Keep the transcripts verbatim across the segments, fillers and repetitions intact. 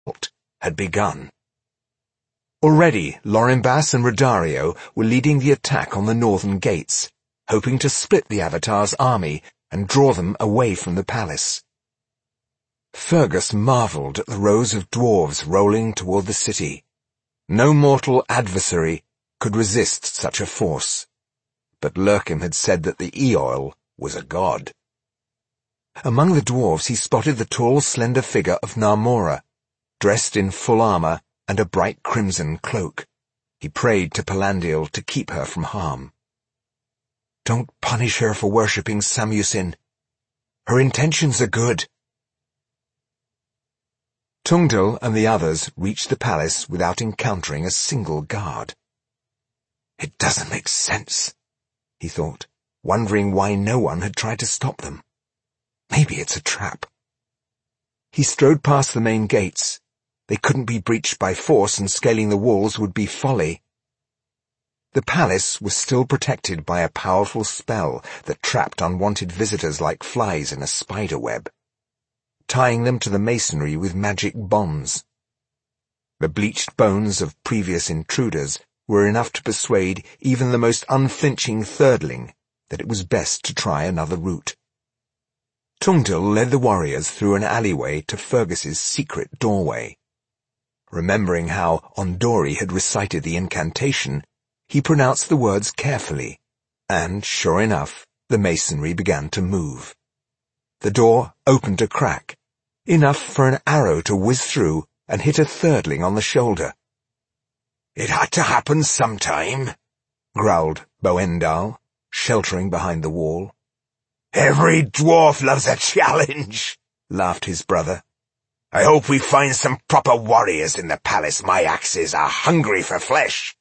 had begun. Already, Lorimbas and Rodario were leading the attack on the northern gates, hoping to split the Avatar's army and draw them away from the palace. Fergus marvelled at the rows of dwarves rolling toward the city. No mortal adversary could resist such a force. But Lurkim had said that the Eoil was a god. Among the dwarves he spotted the tall, slender figure of Narmora, dressed in full armour and a bright crimson cloak. He prayed to Palandil to keep her from harm. "Don't punish her for worshipping Samusin. Her intentions are good." Tungdil and the others reached the palace without encountering a single guard. "It doesn't make sense," he thought, wondering why no one had tried to stop them. Maybe it's a trap. He strode past the main gates. They couldn't be breached by force, and scaling the walls would be folly. The palace was still protected by a powerful spell that trapped unwanted visitors like flies in a spider web, tying them to the masonry with magic bonds. The bleached bones of previous intruders were enough to persuade even the most unflinching thirdling that it was best to try another route. Tungdil led the warriors through an alleyway to Fergus's secret doorway. Remembering how Ondori had recited the incantation, he pronounced the words carefully, and, sure enough, the masonry began to move. The door opened a crack, enough for an arrow to whiz through and hit a thirdling on the shoulder. "It had to happen sometime," growled Boendal, sheltering behind the wall. "Every dwarf loves a challenge," laughed his brother. "I hope we find some proper warriors in the palace. My axes are hungry for flesh."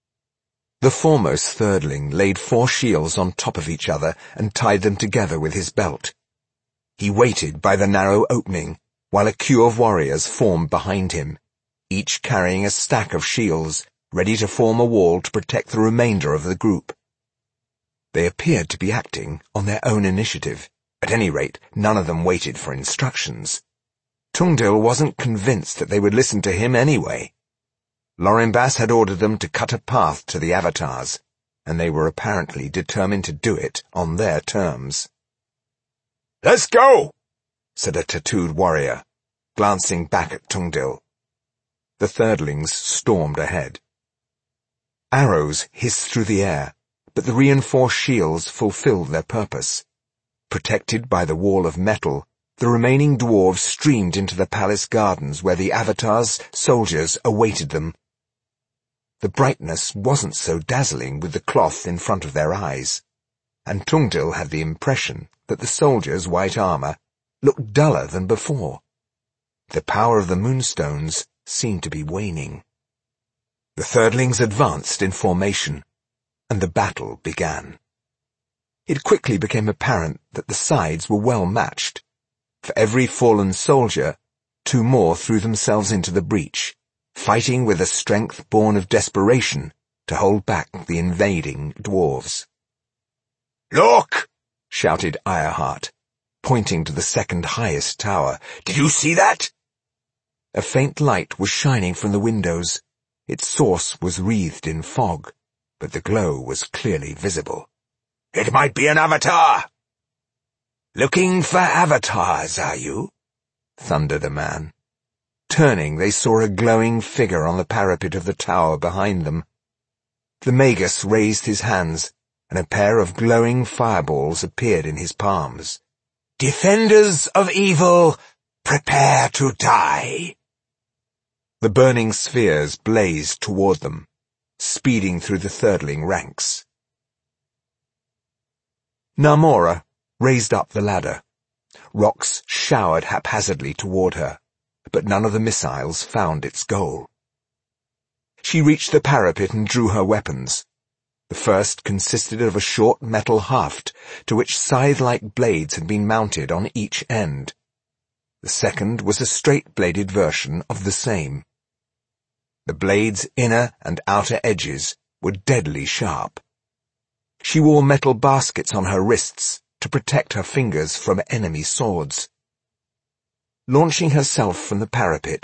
The foremost thirdling laid four shields on top of each other and tied them together with his belt. He waited by the narrow opening while a queue of warriors formed behind him, each carrying a stack of shields, ready to form a wall to protect the remainder of the group. They appeared to be acting on their own initiative. At any rate, none of them waited for instructions. Tungdil wasn't convinced that they would listen to him anyway. Lorimbas had ordered them to cut a path to the Avatars, and they were apparently determined to do it on their terms. "Let's go," said a tattooed warrior, glancing back at Tungdil. The thirdlings stormed ahead. Arrows hissed through the air, but the reinforced shields fulfilled their purpose. Protected by the wall of metal, the remaining dwarves streamed into the palace gardens where the Avatar's soldiers awaited them. The brightness wasn't so dazzling with the cloth in front of their eyes, and Tungdil had the impression that the soldiers' white armor looked duller than before. The power of the moonstones seemed to be waning. The thirdlings advanced in formation, and the battle began. It quickly became apparent that the sides were well matched. For every fallen soldier, two more threw themselves into the breach, fighting with a strength born of desperation to hold back the invading dwarves. "Look!" shouted Ironheart, pointing to the second highest tower. "Did you see that?" A faint light was shining from the windows. Its source was wreathed in fog, but the glow was clearly visible. "It might be an Avatar!" "Looking for Avatars, are you?" thundered a man. Turning, they saw a glowing figure on the parapet of the tower behind them. The Magus raised his hands, and a pair of glowing fireballs appeared in his palms. "Defenders of evil, prepare to die!" The burning spheres blazed toward them, speeding through the thirdling ranks. Narmora raised up the ladder. Rocks showered haphazardly toward her, but none of the missiles found its goal. She reached the parapet and drew her weapons. The first consisted of a short metal haft to which scythe-like blades had been mounted on each end. The second was a straight-bladed version of the same. The blade's inner and outer edges were deadly sharp. She wore metal baskets on her wrists to protect her fingers from enemy swords. Launching herself from the parapet,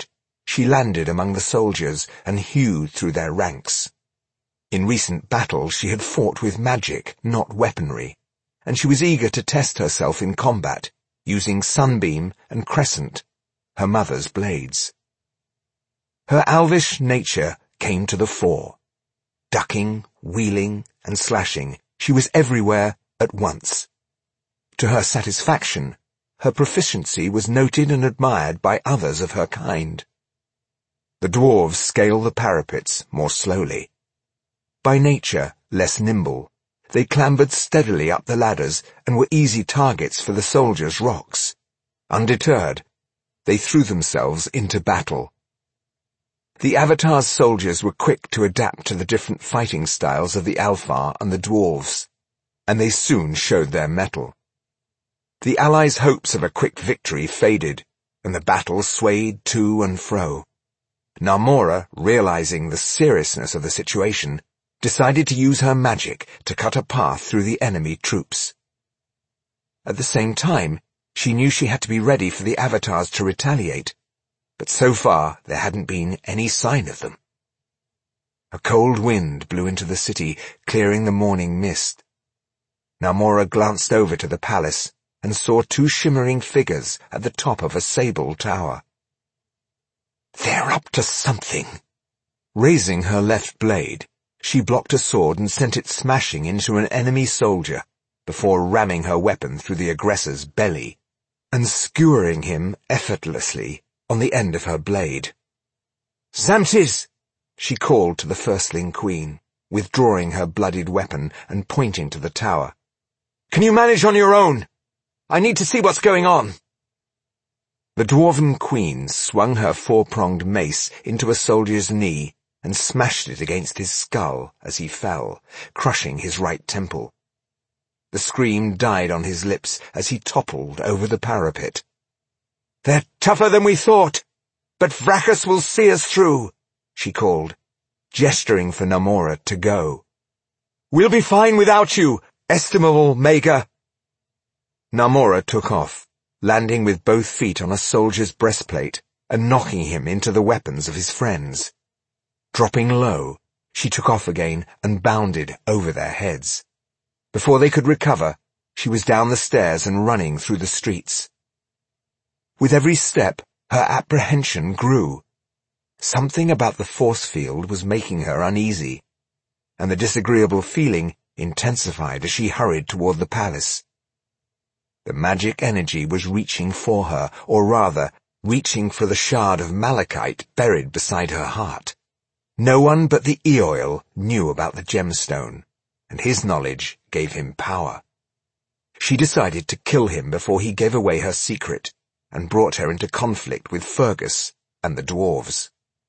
she landed among the soldiers and hewed through their ranks. In recent battles she had fought with magic, not weaponry, and she was eager to test herself in combat, using Sunbeam and Crescent, her mother's blades. Her Alvish nature came to the fore. Ducking, wheeling, and slashing, she was everywhere at once. To her satisfaction, her proficiency was noted and admired by others of her kind. The dwarves scaled the parapets more slowly. By nature less nimble, they clambered steadily up the ladders and were easy targets for the soldiers' rocks. Undeterred, they threw themselves into battle. The Avatar's soldiers were quick to adapt to the different fighting styles of the Alfar and the dwarves, and they soon showed their mettle. The Allies' hopes of a quick victory faded, and the battle swayed to and fro. Narmora, realizing the seriousness of the situation, decided to use her magic to cut a path through the enemy troops. At the same time, she knew she had to be ready for the Avatars to retaliate, but so far there hadn't been any sign of them. A cold wind blew into the city, clearing the morning mist. Narmora glanced over to the palace and saw two shimmering figures at the top of a sable tower. They're up to something. Raising her left blade, she blocked a sword and sent it smashing into an enemy soldier before ramming her weapon through the aggressor's belly and skewering him effortlessly on the end of her blade. "Zamsis!" she called to the firstling queen, withdrawing her bloodied weapon and pointing to the tower. "Can you manage on your own? I need to see what's going on." The dwarven queen swung her four-pronged mace into a soldier's knee and smashed it against his skull as he fell, crushing his right temple. The scream died on his lips as he toppled over the parapet. "They're tougher than we thought, but Vrachus will see us through," she called, gesturing for Narmora to go. "We'll be fine without you, estimable Maga." Narmora took off, landing with both feet on a soldier's breastplate and knocking him into the weapons of his friends. Dropping low, she took off again and bounded over their heads. Before they could recover, she was down the stairs and running through the streets. With every step, her apprehension grew. Something about the force field was making her uneasy, and the disagreeable feeling intensified as she hurried toward the palace. The magic energy was reaching for her, or rather, reaching for the shard of malachite buried beside her heart. No one but the Eoil knew about the gemstone, and his knowledge gave him power. She decided to kill him before he gave away her secret, and brought her into conflict with Fergus and the dwarves.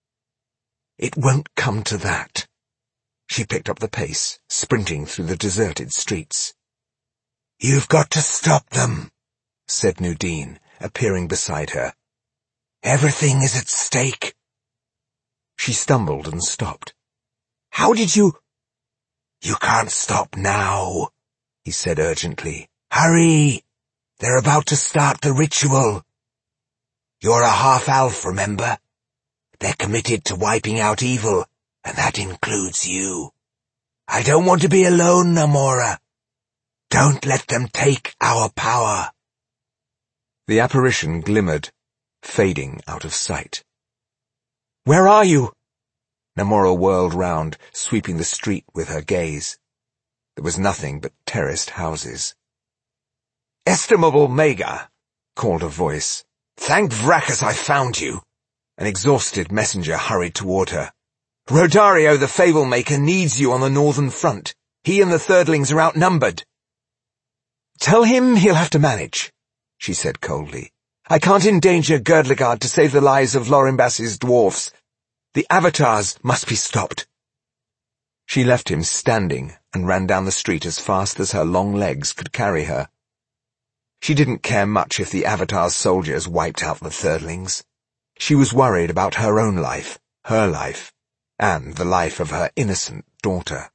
It won't come to that. She picked up the pace, sprinting through the deserted streets. "You've got to stop them," said Nudine, appearing beside her. "Everything is at stake." She stumbled and stopped. "How did you—" "You can't stop now," he said urgently. "Hurry! They're about to start the ritual. You're a half-elf, remember? They're committed to wiping out evil, and that includes you. I don't want to be alone, Narmora. Don't let them take our power." The apparition glimmered, fading out of sight. "Where are you?" Narmora whirled round, sweeping the street with her gaze. There was nothing but terraced houses. "Estimable Maga," called a voice. "Thank Vrachus I found you." An exhausted messenger hurried toward her. "Rodario the Fable-Maker needs you on the northern front. He and the Thirdlings are outnumbered." "Tell him he'll have to manage," she said coldly. "I can't endanger Girdlegard to save the lives of Lorimbas's dwarfs. The Avatars must be stopped." She left him standing and ran down the street as fast as her long legs could carry her. She didn't care much if the Avatar's soldiers wiped out the Thirdlings. She was worried about her own life, her life, and the life of her innocent daughter.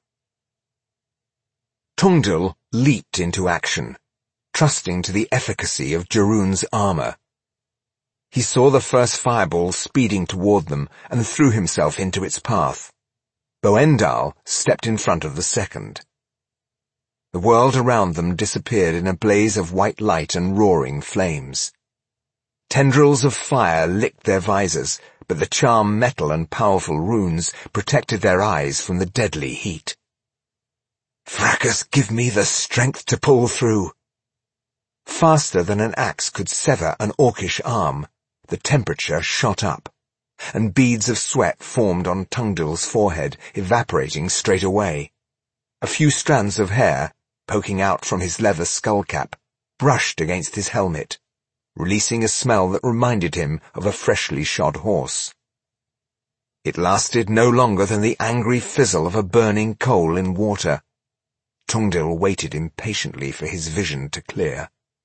Tungdil leaped into action, trusting to the efficacy of Jarun's armor. He saw the first fireball speeding toward them and threw himself into its path. Boendal stepped in front of the second. The world around them disappeared in a blaze of white light and roaring flames. Tendrils of fire licked their visors, but the charm metal and powerful runes protected their eyes from the deadly heat. "Fracas, give me the strength to pull through." Faster than an axe could sever an orcish arm, the temperature shot up, and beads of sweat formed on Tungdil's forehead, evaporating straight away. A few strands of hair, poking out from his leather skullcap, brushed against his helmet, releasing a smell that reminded him of a freshly shod horse. It lasted no longer than the angry fizzle of a burning coal in water. Tungdil waited impatiently for his vision to clear.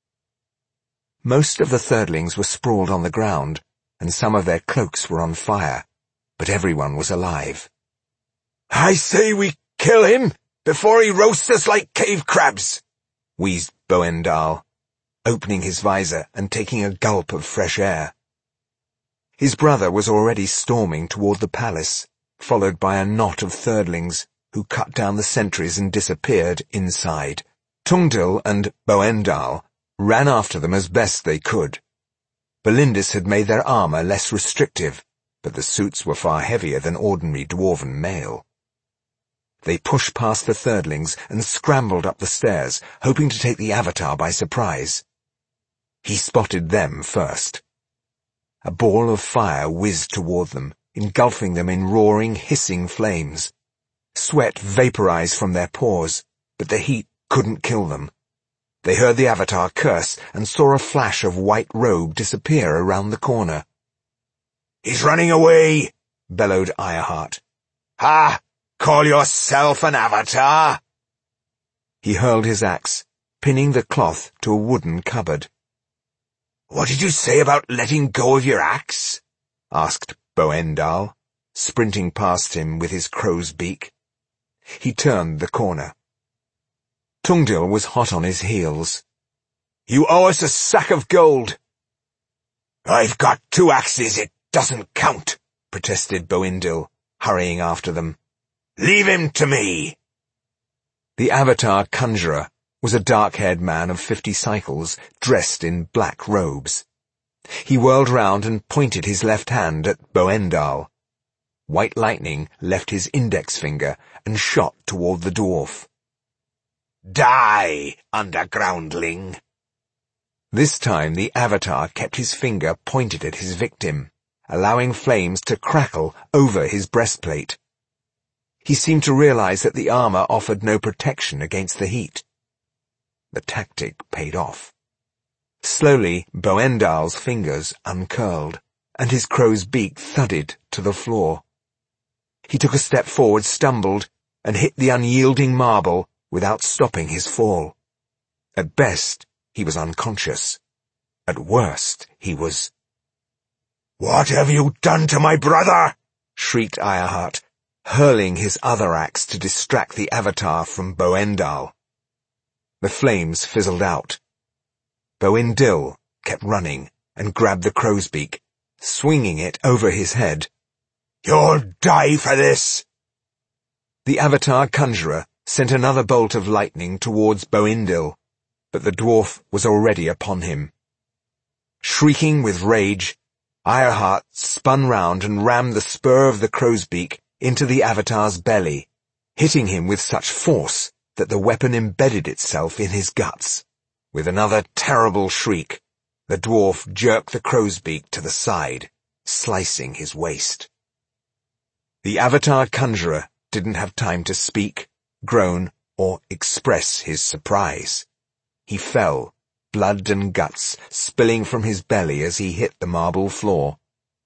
Most of the thirdlings were sprawled on the ground, and some of their cloaks were on fire, but everyone was alive. "I say we kill him before he roasts us like cave crabs," wheezed Boendal, opening his visor and taking a gulp of fresh air. His brother was already storming toward the palace, followed by a knot of thirdlings, who cut down the sentries and disappeared inside. Tungdil and Boendal ran after them as best they could. Belindis had made their armor less restrictive, but the suits were far heavier than ordinary dwarven mail. They pushed past the thirdlings and scrambled up the stairs, hoping to take the Avatar by surprise. He spotted them first. A ball of fire whizzed toward them, engulfing them in roaring, hissing flames. Sweat vaporized from their pores, but the heat couldn't kill them. They heard the Avatar curse and saw a flash of white robe disappear around the corner. "He's running away!" bellowed Ironheart. "Ha! Call yourself an Avatar?" He hurled his axe, pinning the cloth to a wooden cupboard. "What did you say about letting go of your axe?" asked Boendal, sprinting past him with his crow's beak. He turned the corner. Tungdil was hot on his heels. "You owe us a sack of gold." "I've got two axes, it doesn't count," protested Boendil, hurrying after them. "Leave him to me." The Avatar Conjurer was a dark-haired man of fifty cycles, dressed in black robes. He whirled round and pointed his left hand at Boendal. White lightning left his index finger and shot toward the dwarf. "Die, undergroundling!" This time the Avatar kept his finger pointed at his victim, allowing flames to crackle over his breastplate. He seemed to realize that the armor offered no protection against the heat. The tactic paid off. Slowly, Boendal's fingers uncurled, and his crow's beak thudded to the floor. He took a step forward, stumbled, and hit the unyielding marble without stopping his fall. At best, he was unconscious. At worst, he was... "What have you done to my brother?" shrieked Ironheart, hurling his other axe to distract the Avatar from Boendal. The flames fizzled out. Boendil kept running and grabbed the crow's beak, swinging it over his head. "You'll die for this!" The Avatar Conjurer sent another bolt of lightning towards Boendil, but the dwarf was already upon him. Shrieking with rage, Ironheart spun round and rammed the spur of the crow's beak into the Avatar's belly, hitting him with such force that the weapon embedded itself in his guts. With another terrible shriek, the dwarf jerked the crow's beak to the side, slicing his waist. The Avatar Conjurer didn't have time to speak, groan, or express his surprise. He fell, blood and guts spilling from his belly as he hit the marble floor.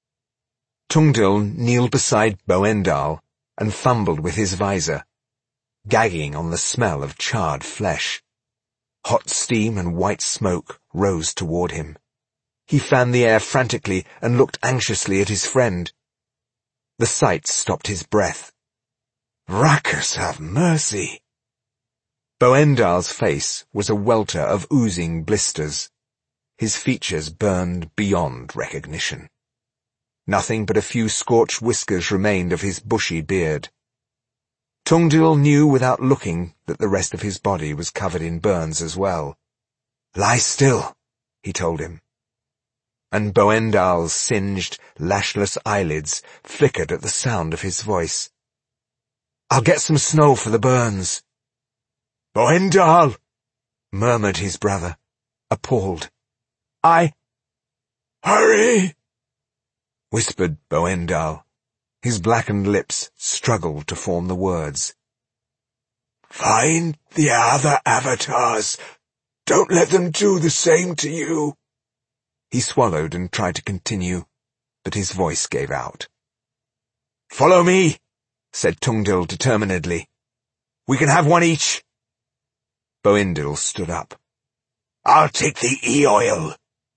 Tungdil kneeled beside Boendal and fumbled with his visor, gagging on the smell of charred flesh. Hot steam and white smoke rose toward him. He fanned the air frantically and looked anxiously at his friend. The sight stopped his breath. "Fracas, have mercy!" Boendal's face was a welter of oozing blisters. His features burned beyond recognition. Nothing but a few scorched whiskers remained of his bushy beard. Tungduil knew without looking that the rest of his body was covered in burns as well. "Lie still," he told him. And Boendal's singed, lashless eyelids flickered at the sound of his voice. "I'll get some snow for the burns." "Boendal!" murmured his brother, appalled. "I—" "Hurry!" whispered Boendal. His blackened lips struggled to form the words. "Find the other avatars. Don't let them do the same to you." He swallowed and tried to continue, but his voice gave out. "Follow me," said Tungduil determinedly. "We can have one each." Boendil stood up. "I'll take the e-oil."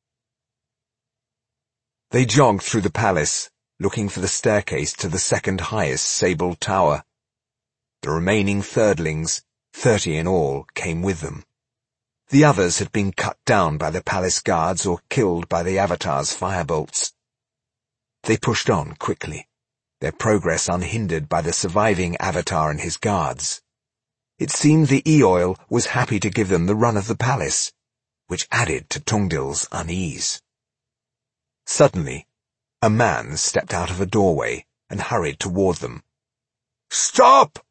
They jogged through the palace, looking for the staircase to the second highest sable tower. The remaining thirdlings, thirty in all, came with them. The others had been cut down by the palace guards or killed by the Avatar's firebolts. They pushed on quickly, their progress unhindered by the surviving Avatar and his guards. It seemed the e-oil was happy to give them the run of the palace, which added to Tungduil's unease. Suddenly, a man stepped out of a doorway and hurried toward them. "Stop!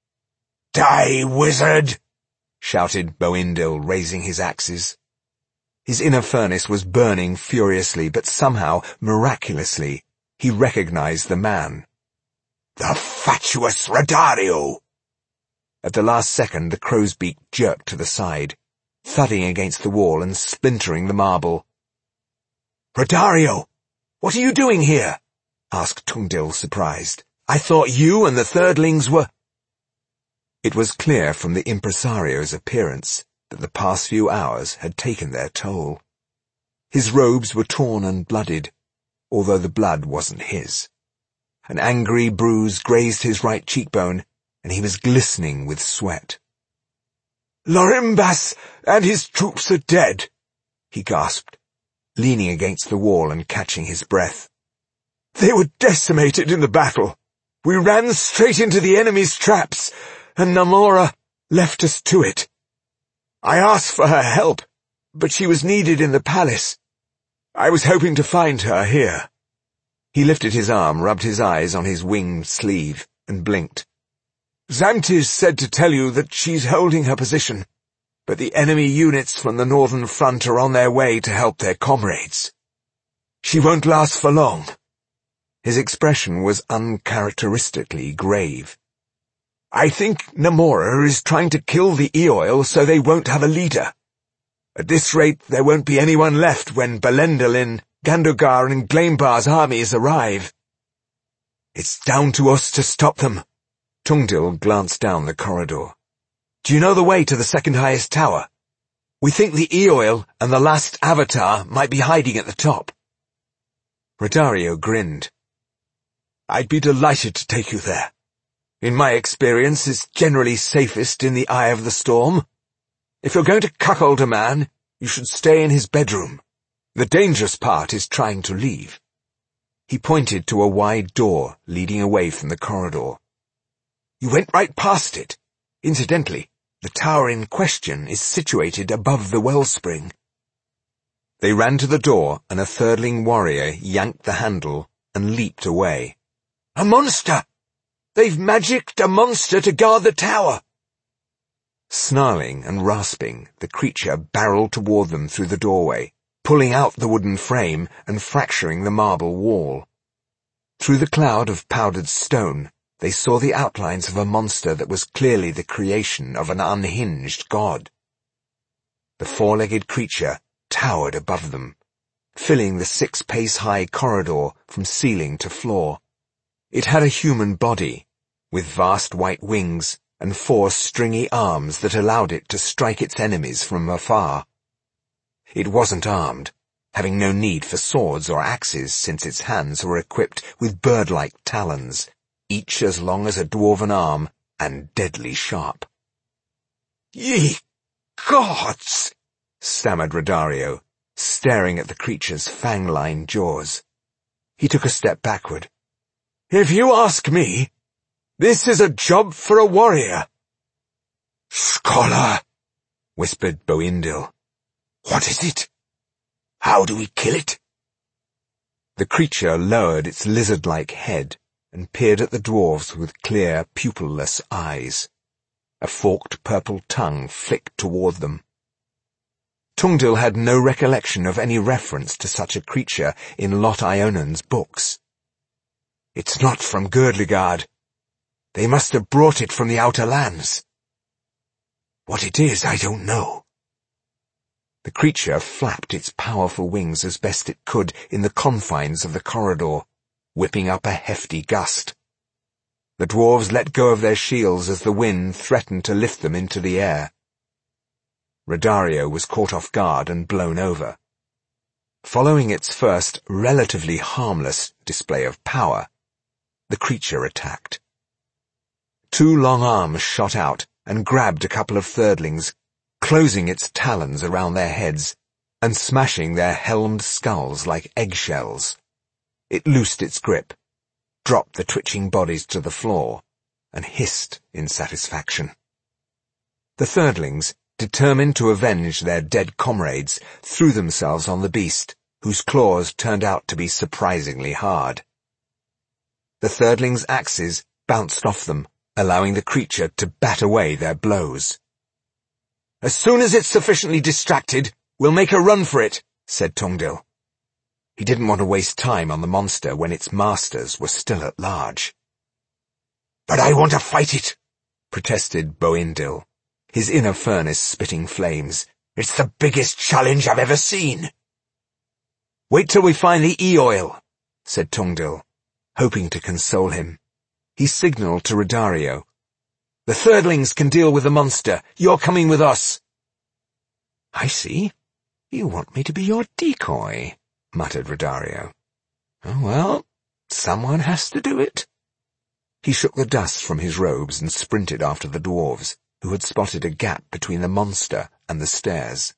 Die, wizard!" shouted Boendil, raising his axes. His inner furnace was burning furiously, but somehow, miraculously, he recognized the man. "The fatuous Radario!" At the last second, the crow's beak jerked to the side, thudding against the wall and splintering the marble. "Radario, what are you doing here?" asked Tungduil, surprised. "I thought you and the thirdlings were—" It was clear from the impresario's appearance that the past few hours had taken their toll. His robes were torn and blooded, although the blood wasn't his. An angry bruise grazed his right cheekbone, and he was glistening with sweat. "Lorimbas and his troops are dead," he gasped, leaning against the wall and catching his breath. "They were decimated in the battle. We ran straight into the enemy's traps, and Namora left us to it. I asked for her help, but she was needed in the palace. I was hoping to find her here." He lifted his arm, rubbed his eyes on his winged sleeve, and blinked. "Xantis said to tell you that she's holding her position, but the enemy units from the northern front are on their way to help their comrades. She won't last for long." His expression was uncharacteristically grave. "I think Namora is trying to kill the e-oil so they won't have a leader. At this rate, there won't be anyone left when Belendalin, Gandogar, and Glaimbar's armies arrive. It's down to us to stop them." Tungduil glanced down the corridor. "Do you know the way to the second highest tower? We think the e-oil and the last Avatar might be hiding at the top." Radario grinned. "I'd be delighted to take you there. In my experience, it's generally safest in the eye of the storm. If you're going to cuckold a man, you should stay in his bedroom. The dangerous part is trying to leave." He pointed to a wide door leading away from the corridor. "You went right past it. Incidentally, the tower in question is situated above the wellspring." They ran to the door, and a thirdling warrior yanked the handle and leaped away. "A monster! They've magicked a monster to guard the tower!" Snarling and rasping, the creature barreled toward them through the doorway, pulling out the wooden frame and fracturing the marble wall. Through the cloud of powdered stone, they saw the outlines of a monster that was clearly the creation of an unhinged god. The four-legged creature towered above them, filling the six-pace-high corridor from ceiling to floor. It had a human body, with vast white wings and four stringy arms that allowed it to strike its enemies from afar. It wasn't armed, having no need for swords or axes since its hands were equipped with bird-like talons, each as long as a dwarven arm and deadly sharp. "Ye gods!" stammered Radario, staring at the creature's fang-lined jaws. He took a step backward. "If you ask me, this is a job for a warrior." "Scholar," whispered Boindil. "What is it? How do we kill it?" The creature lowered its lizard-like head and peered at the dwarves with clear, pupil-less eyes. A forked purple tongue flicked toward them. Tungdil had no recollection of any reference to such a creature in Lot Ionan's books. "It's not from Girdlegard. They must have brought it from the outer lands. What it is, I don't know." The creature flapped its powerful wings as best it could in the confines of the corridor, whipping up a hefty gust. The dwarves let go of their shields as the wind threatened to lift them into the air. Rodario was caught off guard and blown over. Following its first, relatively harmless display of power, the creature attacked. Two long arms shot out and grabbed a couple of thirdlings, closing its talons around their heads and smashing their helmed skulls like eggshells. It loosed its grip, dropped the twitching bodies to the floor, and hissed in satisfaction. The thirdlings, determined to avenge their dead comrades, threw themselves on the beast, whose claws turned out to be surprisingly hard. The thirdlings' axes bounced off them, allowing the creature to bat away their blows. "As soon as it's sufficiently distracted, we'll make a run for it," said Tungdil. He didn't want to waste time on the monster when its masters were still at large. "But I want to fight it," protested Boindil, his inner furnace spitting flames. "It's the biggest challenge I've ever seen." "Wait till we find the E-oil," said Tungdil, hoping to console him. He signaled to Rodario. "The thirdlings can deal with the monster. You're coming with us." "I see. You want me to be your decoy," muttered Rodario. "Oh, well, someone has to do it." He shook the dust from his robes and sprinted after the dwarves, who had spotted a gap between the monster and the stairs.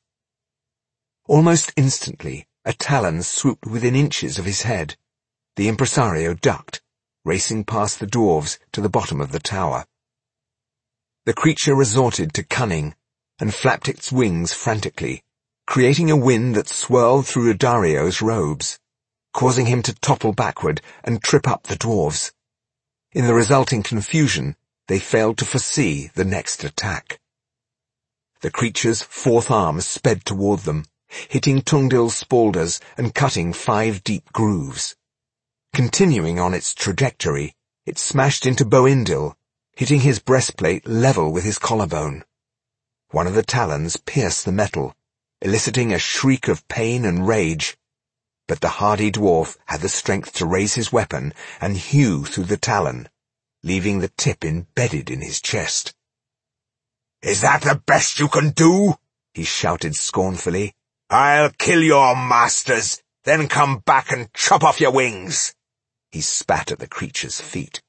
Almost instantly, a talon swooped within inches of his head. The impresario ducked, racing past the dwarves to the bottom of the tower. The creature resorted to cunning and flapped its wings frantically, creating a wind that swirled through Rodario's robes, causing him to topple backward and trip up the dwarves. In the resulting confusion, they failed to foresee the next attack. The creature's fourth arm sped toward them, hitting Tungdil's spaulders and cutting five deep grooves. Continuing on its trajectory, it smashed into Boindil, hitting his breastplate level with his collarbone. One of the talons pierced the metal, eliciting a shriek of pain and rage, but the hardy dwarf had the strength to raise his weapon and hew through the talon, leaving the tip embedded in his chest. "Is that the best you can do?" he shouted scornfully. "I'll kill your masters, then come back and chop off your wings." He spat at the creature's feet.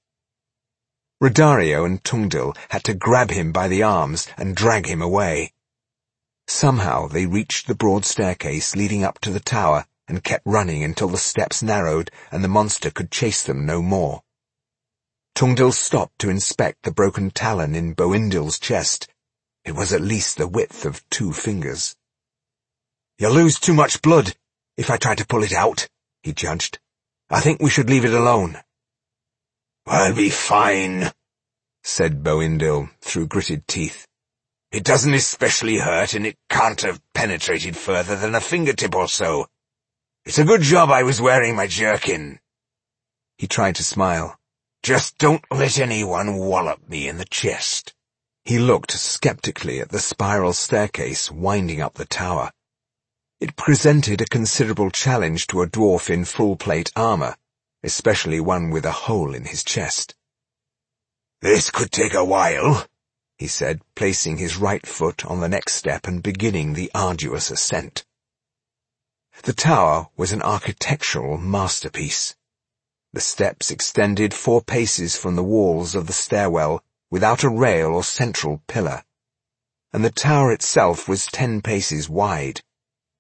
Rodario and Tungdil had to grab him by the arms and drag him away. Somehow they reached the broad staircase leading up to the tower and kept running until the steps narrowed and the monster could chase them no more. Tungdil stopped to inspect the broken talon in Boindil's chest. It was at least the width of two fingers. "You'll lose too much blood if I try to pull it out," he judged. "I think we should leave it alone." "I'll be fine," said Boindil through gritted teeth. "It doesn't especially hurt, and it can't have penetrated further than a fingertip or so. It's a good job I was wearing my jerkin." He tried to smile. "Just don't let anyone wallop me in the chest." He looked skeptically at the spiral staircase winding up the tower. It presented a considerable challenge to a dwarf in full-plate armor, especially one with a hole in his chest. "This could take a while," he said, placing his right foot on the next step and beginning the arduous ascent. The tower was an architectural masterpiece. The steps extended four paces from the walls of the stairwell without a rail or central pillar, and the tower itself was ten paces wide.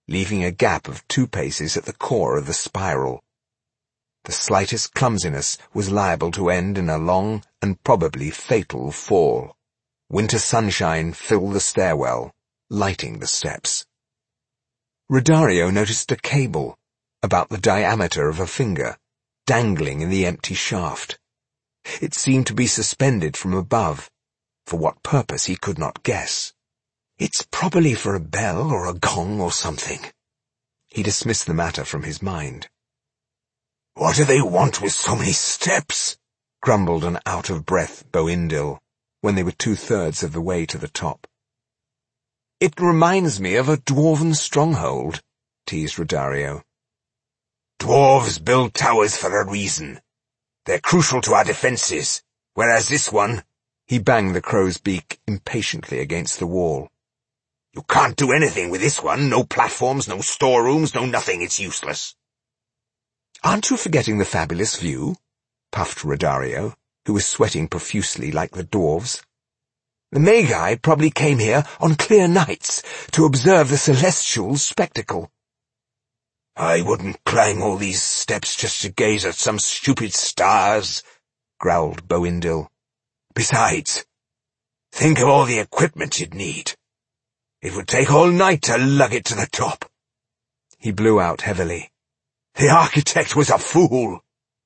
leaving a gap of two paces at the core of the spiral. The slightest clumsiness was liable to end in a long and probably fatal fall. Winter sunshine filled the stairwell, lighting the steps. Rodario noticed a cable, about the diameter of a finger, dangling in the empty shaft. It seemed to be suspended from above, for what purpose he could not guess. "It's probably for a bell or a gong or something." He dismissed the matter from his mind. "What do they want with so many steps?" grumbled an out-of-breath Boindil, when they were two-thirds of the way to the top. "It reminds me of a dwarven stronghold," teased Rodario. "Dwarves build towers for a reason. They're crucial to our defenses, whereas this one—" He banged the crow's beak impatiently against the wall. "You can't do anything with this one. No platforms, no storerooms, no nothing. It's useless." "Aren't you forgetting the fabulous view?" puffed Rodario, who was sweating profusely like the dwarves. "The Magi probably came here on clear nights to observe the celestial spectacle." "I wouldn't climb all these steps just to gaze at some stupid stars," growled Boindil. "Besides, think of all the equipment you'd need. It would take all night to lug it to the top." He blew out heavily. "The architect was a fool."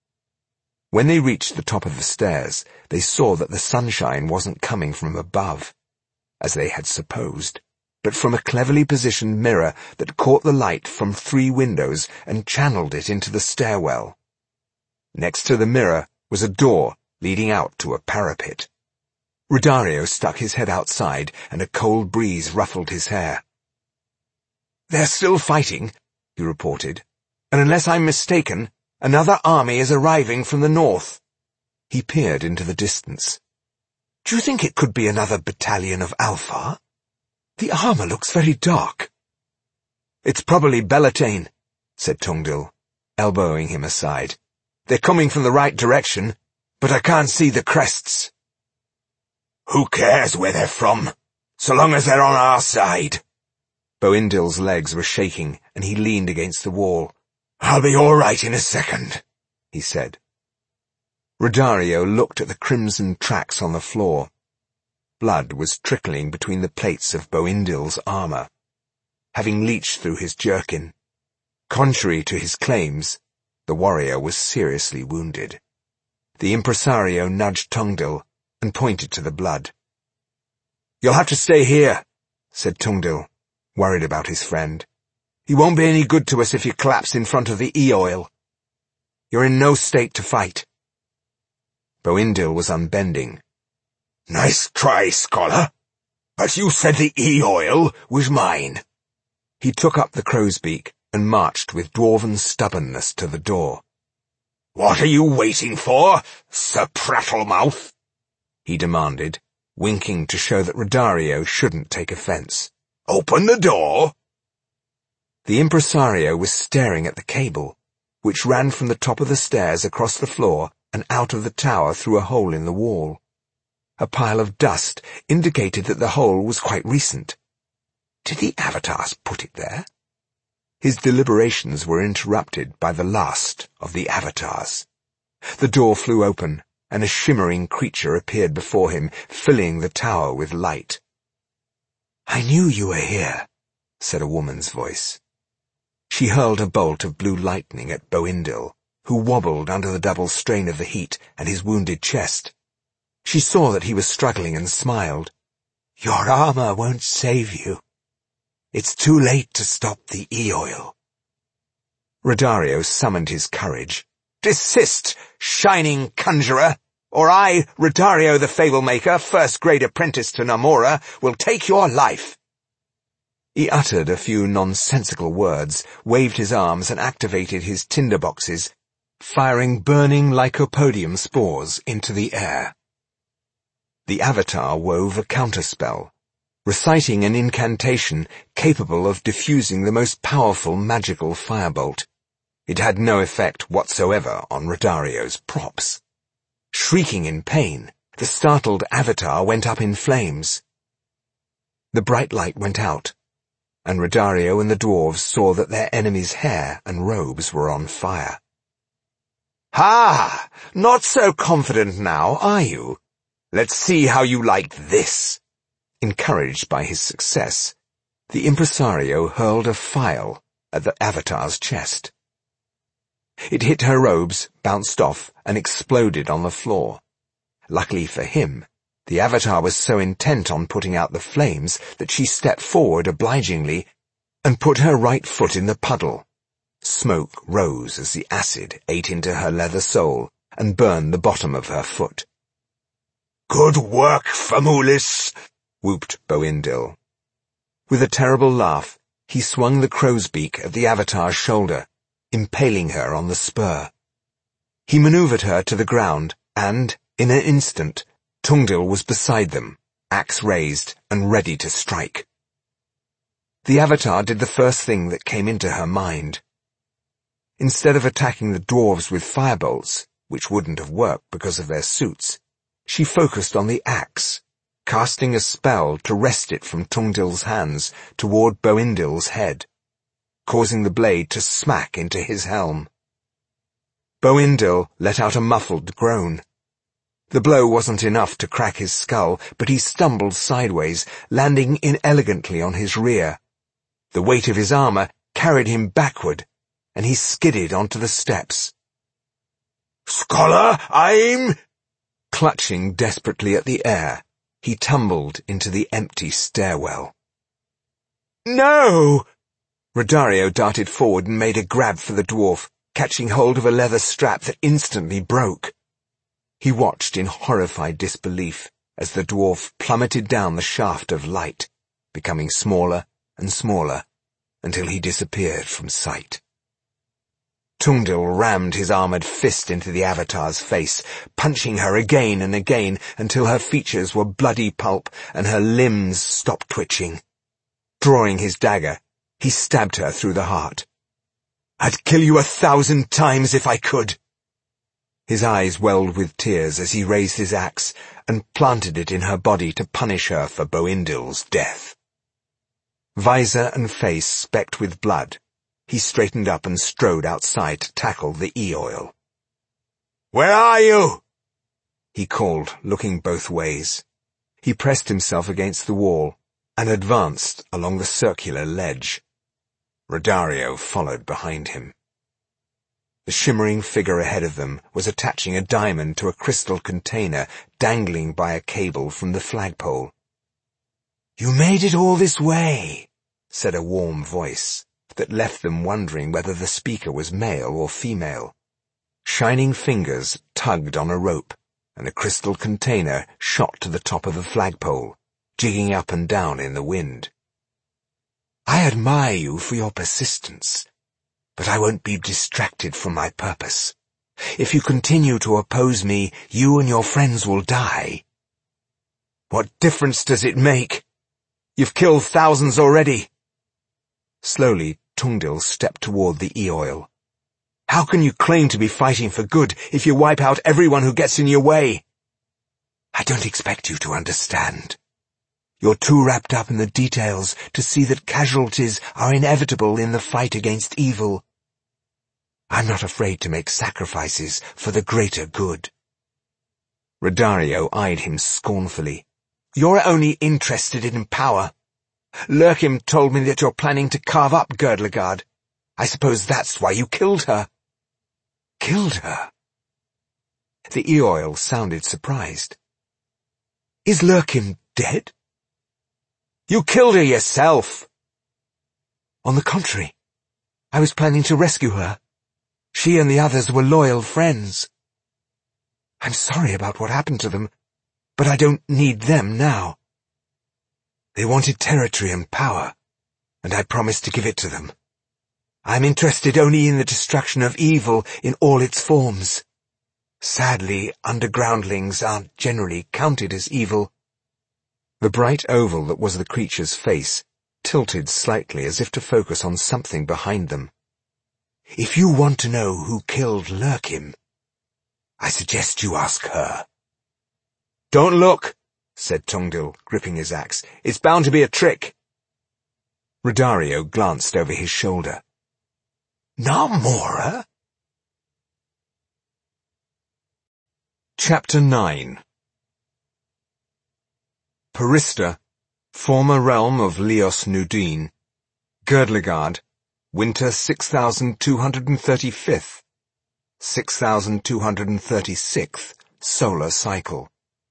When they reached the top of the stairs, they saw that the sunshine wasn't coming from above, as they had supposed, but from a cleverly positioned mirror that caught the light from three windows and channeled it into the stairwell. Next to the mirror was a door leading out to a parapet. Rodario stuck his head outside, and a cold breeze ruffled his hair. "They're still fighting," he reported, "and unless I'm mistaken, another army is arriving from the north." He peered into the distance. "Do you think it could be another battalion of Alfar? The armor looks very dark." "It's probably Bellatane," said Tungdil, elbowing him aside. "They're coming from the right direction, but I can't see the crests." "Who cares where they're from, so long as they're on our side?" Boindil's legs were shaking, and he leaned against the wall. "I'll be all right in a second," he said. Rodario looked at the crimson tracks on the floor. Blood was trickling between the plates of Boindil's armor, having leached through his jerkin. Contrary to his claims, the warrior was seriously wounded. The impresario nudged Tungdil and pointed to the blood. "You'll have to stay here," said Tungdil, worried about his friend. "He won't be any good to us if you collapse in front of the e-oil. You're in no state to fight." Boindil was unbending. "Nice try, scholar. But you said the e-oil was mine." He took up the crow's beak and marched with dwarven stubbornness to the door. "What are you waiting for, Sir Prattlemouth?" he demanded, winking to show that Rodario shouldn't take offense. "Open the door." The impresario was staring at the cable, which ran from the top of the stairs across the floor and out of the tower through a hole in the wall. A pile of dust indicated that the hole was quite recent. Did the avatars put it there? His deliberations were interrupted by the last of the avatars. The door flew open, and a shimmering creature appeared before him, filling the tower with light. "I knew you were here," said a woman's voice. She hurled a bolt of blue lightning at Boindil, who wobbled under the double strain of the heat and his wounded chest. She saw that he was struggling and smiled. "Your armor won't save you. It's too late to stop the e-oil." Rodario summoned his courage. "Desist, shining conjurer, or I, Rodario the Fable-Maker, first-grade apprentice to Namora, will take your life." He uttered a few nonsensical words, waved his arms and activated his tinderboxes, firing burning lycopodium spores into the air. The avatar wove a counterspell, reciting an incantation capable of diffusing the most powerful magical firebolt. It had no effect whatsoever on Rodario's props. Shrieking in pain, the startled avatar went up in flames. The bright light went out, and Rodario and the dwarves saw that their enemy's hair and robes were on fire. "Ha! Not so confident now, are you? Let's see how you like this." Encouraged by his success, the impresario hurled a file at the Avatar's chest. It hit her robes, bounced off, and exploded on the floor. Luckily for him, the Avatar was so intent on putting out the flames that she stepped forward obligingly and put her right foot in the puddle. Smoke rose as the acid ate into her leather sole and burned the bottom of her foot. "Good work, Famoulis," whooped Boindil. With a terrible laugh, he swung the crow's beak at the Avatar's shoulder, impaling her on the spur. He maneuvered her to the ground, and, in an instant, Tungdil was beside them, axe raised and ready to strike. The Avatar did the first thing that came into her mind. Instead of attacking the dwarves with firebolts, which wouldn't have worked because of their suits, she focused on the axe, casting a spell to wrest it from Tungdil's hands toward Boindil's head, causing the blade to smack into his helm. Boindil let out a muffled groan. The blow wasn't enough to crack his skull, but he stumbled sideways, landing inelegantly on his rear. The weight of his armor carried him backward, and he skidded onto the steps. "Scholar, I'm—" Clutching desperately at the air, he tumbled into the empty stairwell. "No!" Rodario darted forward and made a grab for the dwarf, catching hold of a leather strap that instantly broke. He watched in horrified disbelief as the dwarf plummeted down the shaft of light, becoming smaller and smaller until he disappeared from sight. Tungdil rammed his armored fist into the Avatar's face, punching her again and again until her features were bloody pulp and her limbs stopped twitching. Drawing his dagger, he stabbed her through the heart. "I'd kill you a thousand times if I could." His eyes welled with tears as he raised his axe and planted it in her body to punish her for Boindil's death. Visor and face specked with blood, he straightened up and strode outside to tackle the e-oil. "Where are you?" he called, looking both ways. He pressed himself against the wall and advanced along the circular ledge. Rodario followed behind him. The shimmering figure ahead of them was attaching a diamond to a crystal container dangling by a cable from the flagpole. "You made it all this way," said a warm voice that left them wondering whether the speaker was male or female. Shining fingers tugged on a rope, and the crystal container shot to the top of the flagpole, jigging up and down in the wind. "I admire you for your persistence, but I won't be distracted from my purpose. If you continue to oppose me, you and your friends will die." "What difference does it make? You've killed thousands already." Slowly, Tungdil stepped toward the e-oil. "How can you claim to be fighting for good if you wipe out everyone who gets in your way?" "I don't expect you to understand. You're too wrapped up in the details to see that casualties are inevitable in the fight against evil. I'm not afraid to make sacrifices for the greater good." Rodario eyed him scornfully. "You're only interested in power. Lurkim told me that you're planning to carve up Girdlegard. I suppose that's why you killed her." "Killed her?" The e-oil sounded surprised. "Is Lurkim dead?" "You killed her yourself." "On the contrary, I was planning to rescue her. She and the others were loyal friends. I'm sorry about what happened to them, but I don't need them now. They wanted territory and power, and I promised to give it to them. I'm interested only in the destruction of evil in all its forms. Sadly, undergroundlings aren't generally counted as evil." The bright oval that was the creature's face tilted slightly as if to focus on something behind them. "If you want to know who killed Lurkim, I suggest you ask her." "Don't look," said Tungdil, gripping his axe. "It's bound to be a trick." Rodario glanced over his shoulder. Namora? Chapter nine. Perista, former realm of Leos Nudin, Girdlegard, winter six thousand two hundred thirty-fifth, six thousand two hundred thirty-sixth solar cycle.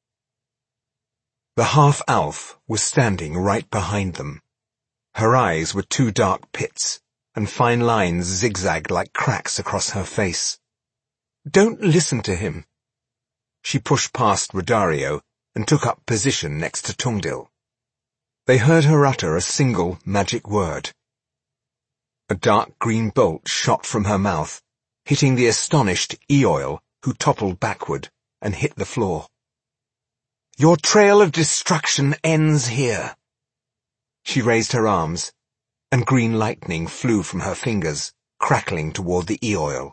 The half-elf was standing right behind them. Her eyes were two dark pits, and fine lines zigzagged like cracks across her face. Don't listen to him. She pushed past Rodario and took up position next to Tungdil. They heard her utter a single magic word. A dark green bolt shot from her mouth, hitting the astonished Eoil, who toppled backward and hit the floor. Your trail of destruction ends here. She raised her arms, and green lightning flew from her fingers, crackling toward the Eoil.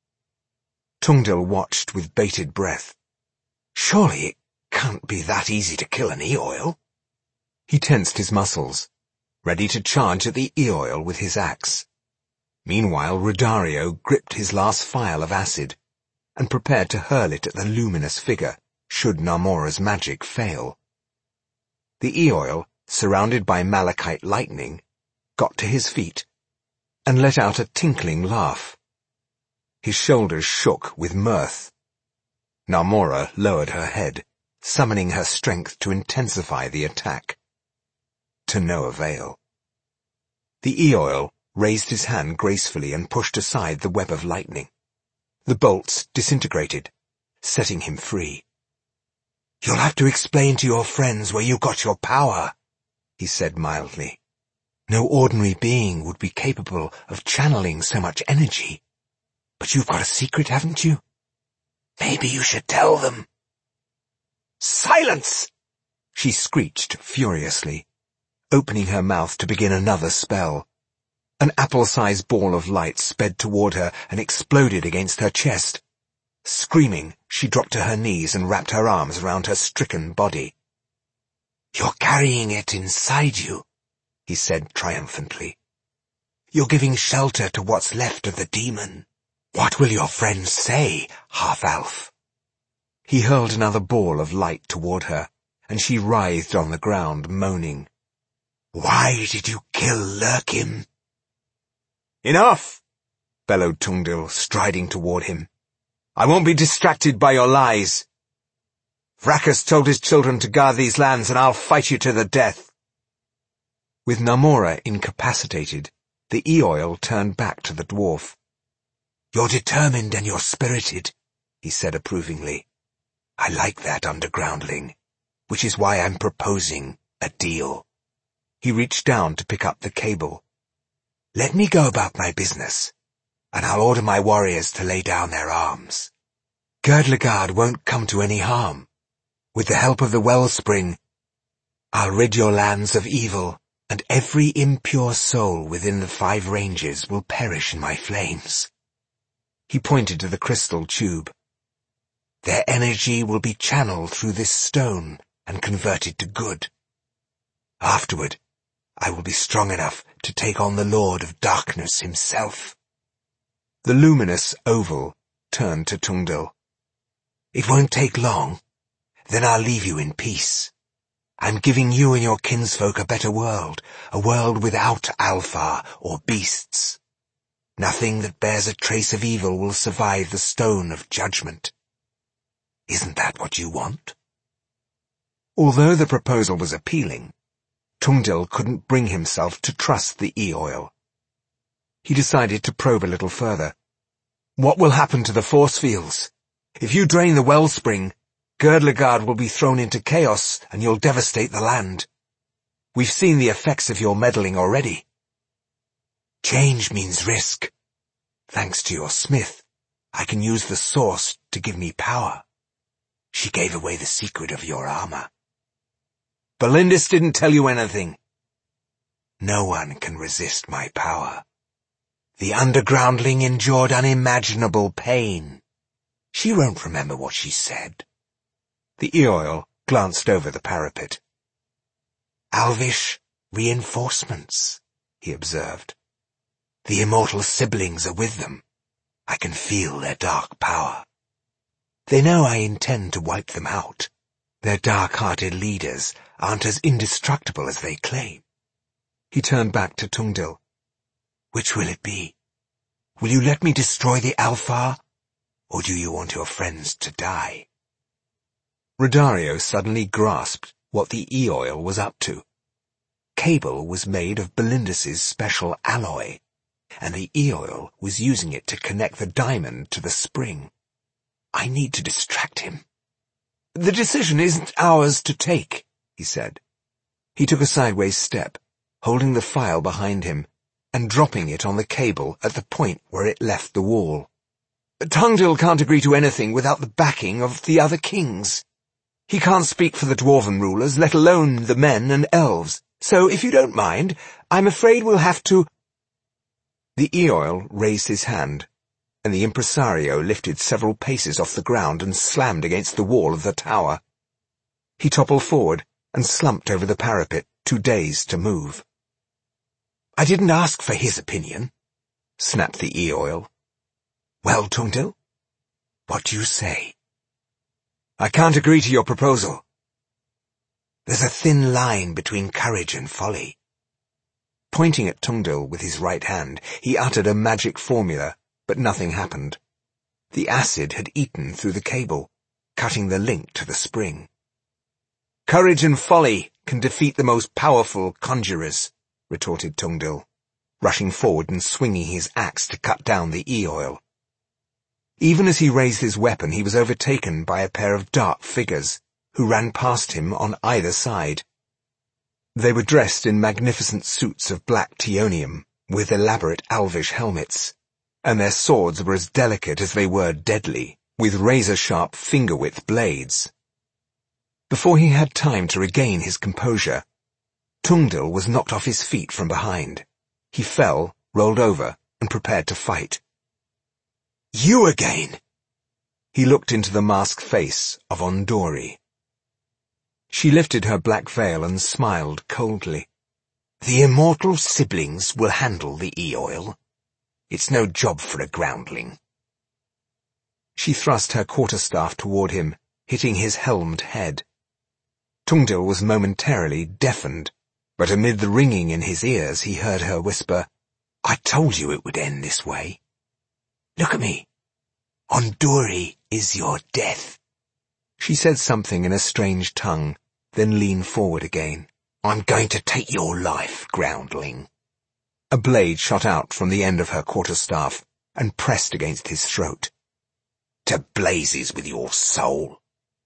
Tungdil watched with bated breath. Surely it can't be that easy to kill an Eoil. He tensed his muscles, ready to charge at the Eoil with his axe. Meanwhile, Rodario gripped his last phial of acid, and prepared to hurl it at the luminous figure, should Namora's magic fail. The Eoil, surrounded by malachite lightning, got to his feet, and let out a tinkling laugh. His shoulders shook with mirth. Namora lowered her head, summoning her strength to intensify the attack. To no avail. The Eoil raised his hand gracefully and pushed aside the web of lightning. The bolts disintegrated, setting him free. You'll have to explain to your friends where you got your power, he said mildly. No ordinary being would be capable of channeling so much energy. But you've got a secret, haven't you? Maybe you should tell them. Silence! She screeched furiously, opening her mouth to begin another spell. An apple-sized ball of light sped toward her and exploded against her chest. Screaming, she dropped to her knees and wrapped her arms around her stricken body. You're carrying it inside you, he said triumphantly. You're giving shelter to what's left of the demon. What will your friends say, half-elf? He hurled another ball of light toward her, and she writhed on the ground, moaning. Why did you kill Lurkim? Enough! Bellowed Tungdil, striding toward him. I won't be distracted by your lies. Vrakas told his children to guard these lands, and I'll fight you to the death. With Namora incapacitated, the Eoil turned back to the dwarf. You're determined and you're spirited, he said approvingly. I like that, undergroundling, which is why I'm proposing a deal. He reached down to pick up the cable. Let me go about my business, and I'll order my warriors to lay down their arms. Girdlegard won't come to any harm. With the help of the wellspring, I'll rid your lands of evil, and every impure soul within the five ranges will perish in my flames. He pointed to the crystal tube. Their energy will be channeled through this stone and converted to good. Afterward, I will be strong enough to take on the Lord of Darkness himself. The luminous oval turned to Tungdil. It won't take long. Then I'll leave you in peace. I'm giving you and your kinsfolk a better world, a world without Alfar or beasts. Nothing that bears a trace of evil will survive the stone of judgment. Isn't that what you want? Although the proposal was appealing, Tungdil couldn't bring himself to trust the Eoil. He decided to probe a little further. What will happen to the force fields? If you drain the wellspring, Girdlegard will be thrown into chaos and you'll devastate the land. We've seen the effects of your meddling already. Change means risk. Thanks to your smith, I can use the source to give me power. She gave away the secret of your armor. Belindis didn't tell you anything. No one can resist my power. The undergroundling endured unimaginable pain. She won't remember what she said. The Eoil glanced over the parapet. Alvish reinforcements, he observed. The immortal siblings are with them. I can feel their dark power. They know I intend to wipe them out. Their dark-hearted leaders aren't as indestructible as they claim. He turned back to Tungdil. Which will it be? Will you let me destroy the Alfar, or do you want your friends to die? Rodario suddenly grasped what the E-oil was up to. Cable was made of Belindus's special alloy, and the E-oil was using it to connect the diamond to the spring. I need to distract him. The decision isn't ours to take, he said. He took a sideways step, holding the file behind him, and dropping it on the cable at the point where it left the wall. Tungdil can't agree to anything without the backing of the other kings. He can't speak for the dwarven rulers, let alone the men and elves. So, if you don't mind, I'm afraid we'll have to— The E-oil raised his hand, and the impresario lifted several paces off the ground and slammed against the wall of the tower. He toppled forward and slumped over the parapet, too dazed to move. I didn't ask for his opinion, snapped the E-oil. Well, Tungdil, what do you say? I can't agree to your proposal. There's a thin line between courage and folly. Pointing at Tungdil with his right hand, he uttered a magic formula, but nothing happened. The acid had eaten through the cable, cutting the link to the spring. Courage and folly can defeat the most powerful conjurers, retorted Tungdil, rushing forward and swinging his axe to cut down the E-oil. Even as he raised his weapon, he was overtaken by a pair of dark figures, who ran past him on either side. They were dressed in magnificent suits of black teonium, with elaborate elvish helmets, and their swords were as delicate as they were deadly, with razor-sharp finger-width blades. Before he had time to regain his composure, Tungdil was knocked off his feet from behind. He fell, rolled over, and prepared to fight. You again! He looked into the masked face of Ondori. She lifted her black veil and smiled coldly. The immortal siblings will handle the E-oil. It's no job for a groundling. She thrust her quarterstaff toward him, hitting his helmed head. Tungdil was momentarily deafened, but amid the ringing in his ears he heard her whisper, I told you it would end this way. Look at me. Ondori is your death. She said something in a strange tongue, then leaned forward again. I'm going to take your life, groundling. A blade shot out from the end of her quarterstaff and pressed against his throat. To blazes with your soul.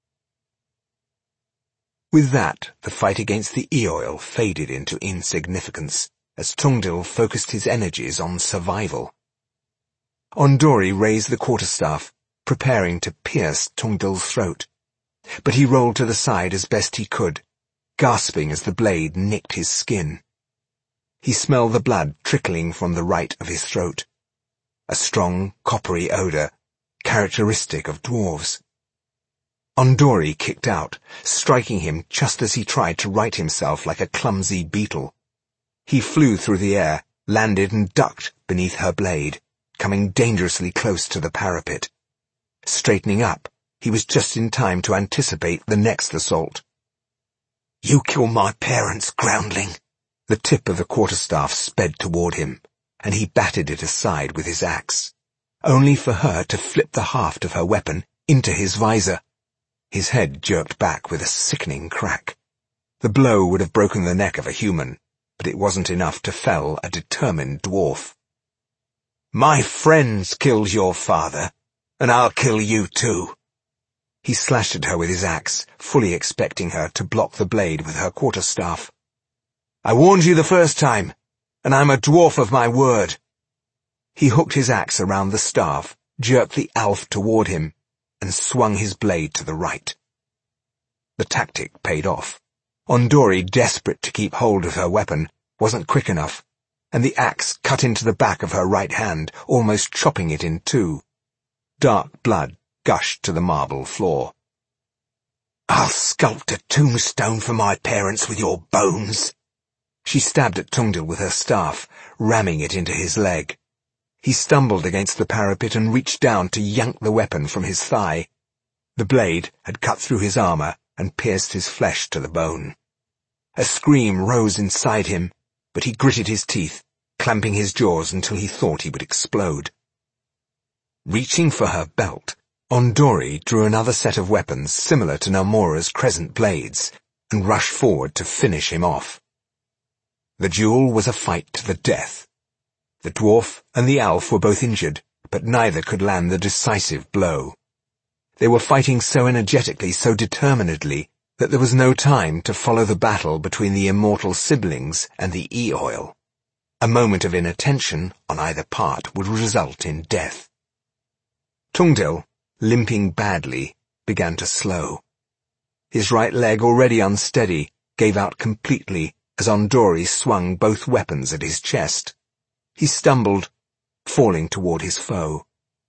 With that, the fight against the E-oil faded into insignificance, as Tungdil focused his energies on survival. Ondori raised the quarterstaff, preparing to pierce Tungdil's throat, but he rolled to the side as best he could, gasping as the blade nicked his skin. He smelled the blood trickling from the right of his throat, a strong, coppery odor, characteristic of dwarves. Ondori kicked out, striking him just as he tried to right himself like a clumsy beetle. He flew through the air, landed and ducked beneath her blade, coming dangerously close to the parapet. Straightening up, he was just in time to anticipate the next assault. You killed my parents, groundling. The tip of the quarterstaff sped toward him, and he batted it aside with his axe, only for her to flip the haft of her weapon into his visor. His head jerked back with a sickening crack. The blow would have broken the neck of a human, but it wasn't enough to fell a determined dwarf. My friends killed your father, and I'll kill you too. He slashed at her with his axe, fully expecting her to block the blade with her quarterstaff. I warned you the first time, and I'm a dwarf of my word. He hooked his axe around the staff, jerked the Alf toward him, and swung his blade to the right. The tactic paid off. Ondori, desperate to keep hold of her weapon, wasn't quick enough, and the axe cut into the back of her right hand, almost chopping it in two. Dark blood gushed to the marble floor. I'll sculpt a tombstone for my parents with your bones, She stabbed at Tungdil with her staff, ramming it into his leg. He stumbled against the parapet and reached down to yank the weapon from his thigh. The blade had cut through his armor and pierced his flesh to the bone. A scream rose inside him, but he gritted his teeth, clamping his jaws until he thought he would explode. Reaching for her belt, Ondori drew another set of weapons similar to Narmora's crescent blades and rushed forward to finish him off. The duel was a fight to the death. The dwarf and the elf were both injured, but neither could land the decisive blow. They were fighting so energetically, so determinedly, that there was no time to follow the battle between the immortal siblings and the E-oil. A moment of inattention on either part would result in death. Tungdil, limping badly, began to slow. His right leg, already unsteady, gave out completely as Ondori swung both weapons at his chest. He stumbled, falling toward his foe.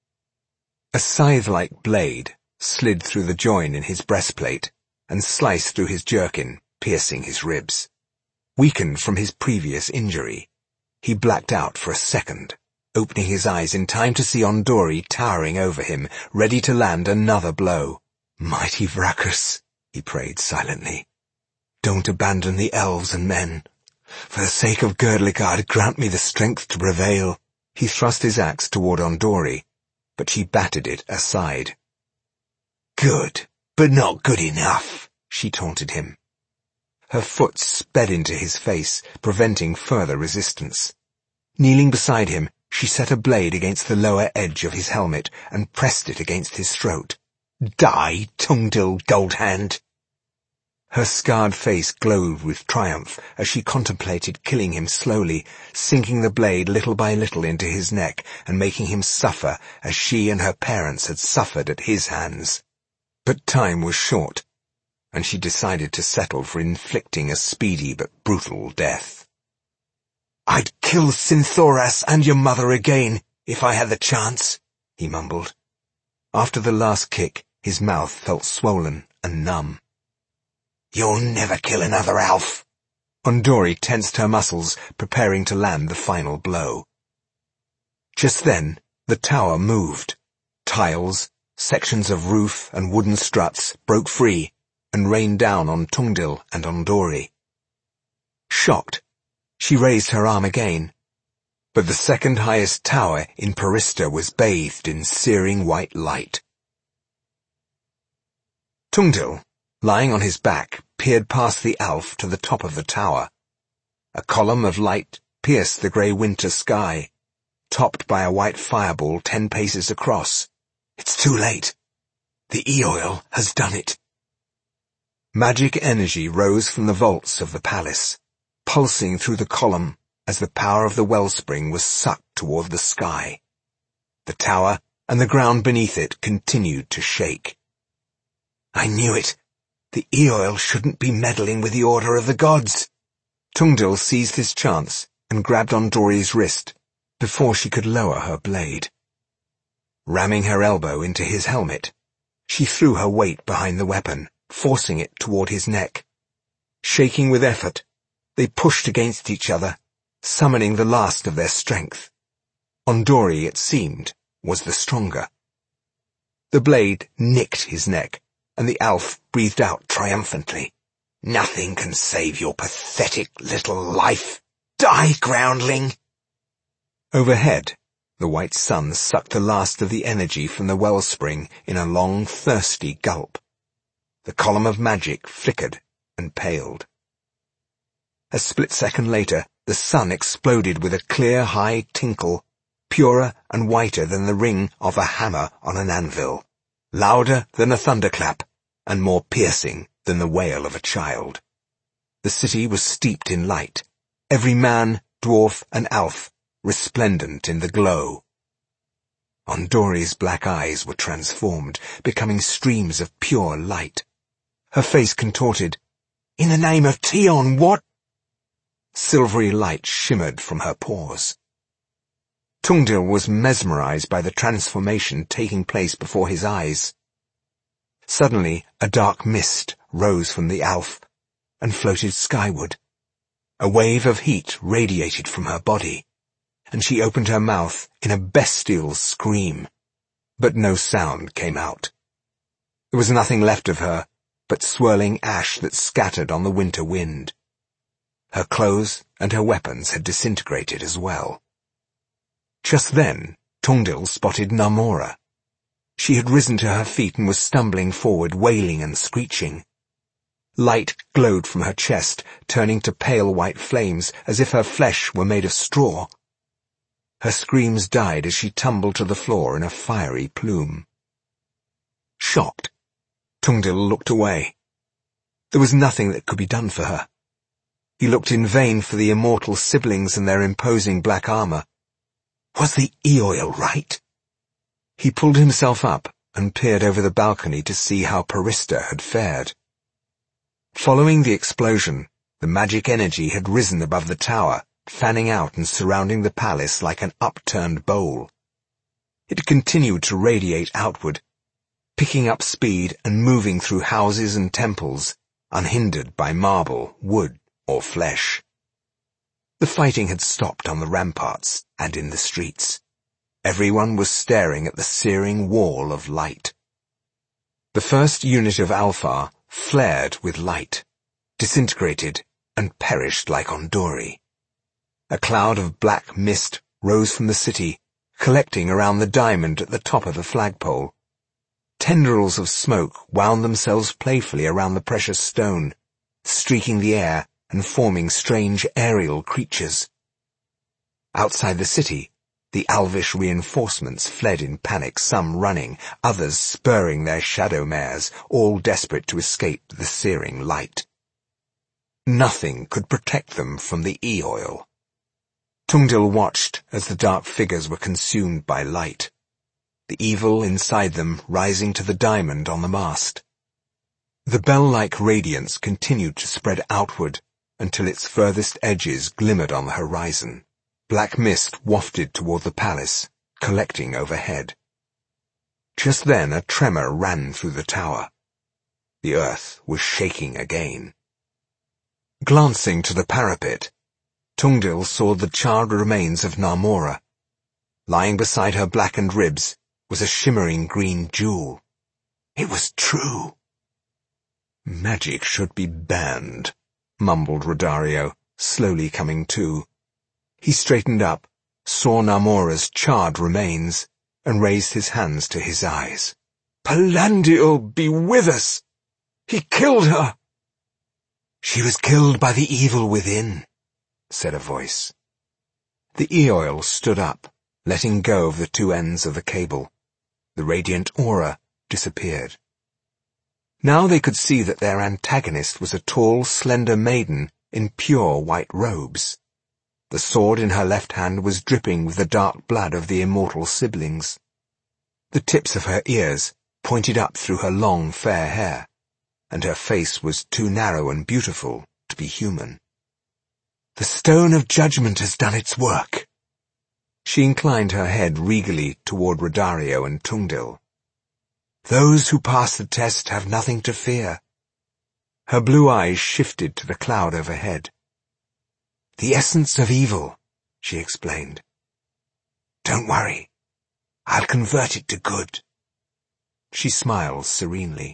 A scythe-like blade slid through the join in his breastplate and sliced through his jerkin, piercing his ribs. Weakened from his previous injury, he blacked out for a second, opening his eyes in time to see Ondori towering over him, ready to land another blow. "Mighty Vrakus," he prayed silently, "don't abandon the elves and men. For the sake of Gerdligard, grant me the strength to prevail." He thrust his axe toward Ondori, but she batted it aside. "Good, but not good enough," she taunted him. Her foot sped into his face, preventing further resistance. Kneeling beside him, she set a blade against the lower edge of his helmet and pressed it against his throat. "Die, Tungdil Goldhand!" Her scarred face glowed with triumph as she contemplated killing him slowly, sinking the blade little by little into his neck and making him suffer as she and her parents had suffered at his hands. But time was short, and she decided to settle for inflicting a speedy but brutal death. "I'd kill Sinthoras and your mother again, if I had the chance," he mumbled. After the last kick, his mouth felt swollen and numb. "You'll never kill another elf." Ondori tensed her muscles, preparing to land the final blow. Just then, the tower moved. Tiles, sections of roof and wooden struts broke free and rained down on Tungdil and Ondori. Shocked, she raised her arm again, but the second highest tower in Perista was bathed in searing white light. Tungdil, lying on his back, peered past the elf to the top of the tower. A column of light pierced the grey winter sky, topped by a white fireball ten paces across. "It's too late. The E-oil has done it." Magic energy rose from the vaults of the palace, pulsing through the column as the power of the wellspring was sucked toward the sky. The tower and the ground beneath it continued to shake. "I knew it. The E-oil shouldn't be meddling with the order of the gods." Tungdil seized his chance and grabbed Ondori's wrist before she could lower her blade. Ramming her elbow into his helmet, she threw her weight behind the weapon, forcing it toward his neck. Shaking with effort, they pushed against each other, summoning the last of their strength. Ondori, it seemed, was the stronger. The blade nicked his neck, and the elf breathed out triumphantly. "Nothing can save your pathetic little life. Die, groundling!" Overhead, the white sun sucked the last of the energy from the wellspring in a long, thirsty gulp. The column of magic flickered and paled. A split second later, the sun exploded with a clear, high tinkle, purer and whiter than the ring of a hammer on an anvil, louder than a thunderclap, and more piercing than the wail of a child. The city was steeped in light, every man, dwarf, and elf resplendent in the glow. Ondori's black eyes were transformed, becoming streams of pure light. Her face contorted. "In the name of Tion, what?" Silvery light shimmered from her pores. Tungdil was mesmerized by the transformation taking place before his eyes. Suddenly, a dark mist rose from the elf and floated skyward. A wave of heat radiated from her body, and she opened her mouth in a bestial scream, but no sound came out. There was nothing left of her but swirling ash that scattered on the winter wind. Her clothes and her weapons had disintegrated as well. Just then, Tungdil spotted Narmora. She had risen to her feet and was stumbling forward, wailing and screeching. Light glowed from her chest, turning to pale white flames, as if her flesh were made of straw. Her screams died as she tumbled to the floor in a fiery plume. Shocked, Tungdil looked away. There was nothing that could be done for her. He looked in vain for the immortal siblings and their imposing black armor. Was the E-oil right? He pulled himself up and peered over the balcony to see how Parista had fared. Following the explosion, the magic energy had risen above the tower, fanning out and surrounding the palace like an upturned bowl. It continued to radiate outward, picking up speed and moving through houses and temples, unhindered by marble, wood, or flesh. The fighting had stopped on the ramparts and in the streets. Everyone was staring at the searing wall of light. The first unit of Alfar flared with light, disintegrated, and perished like Ondori. A cloud of black mist rose from the city, collecting around the diamond at the top of the flagpole. Tendrils of smoke wound themselves playfully around the precious stone, streaking the air and forming strange aerial creatures. Outside the city, the Alvish reinforcements fled in panic, some running, others spurring their shadow mares, all desperate to escape the searing light. Nothing could protect them from the E-oil. Tungdil watched as the dark figures were consumed by light, the evil inside them rising to the diamond on the mast. The bell-like radiance continued to spread outward until its furthest edges glimmered on the horizon. Black mist wafted toward the palace, collecting overhead. Just then a tremor ran through the tower. The earth was shaking again. Glancing to the parapet, Tungdil saw the charred remains of Narmora. Lying beside her blackened ribs was a shimmering green jewel. It was true. Magic should be banned, mumbled Rodario, slowly coming to. He straightened up, saw Narmora's charred remains, and raised his hands to his eyes. Palandial be with us! He killed her! She was killed by the evil within, said a voice. The E-oil stood up, letting go of the two ends of the cable. The radiant aura disappeared. Now they could see that their antagonist was a tall, slender maiden in pure white robes. The sword in her left hand was dripping with the dark blood of the immortal siblings. The tips of her ears pointed up through her long, fair hair, and her face was too narrow and beautiful to be human. The stone of judgment has done its work. She inclined her head regally toward Rodario and Tungdil. Those who pass the test have nothing to fear. Her blue eyes shifted to the cloud overhead. The essence of evil, she explained. Don't worry. I'll convert it to good. She smiled serenely.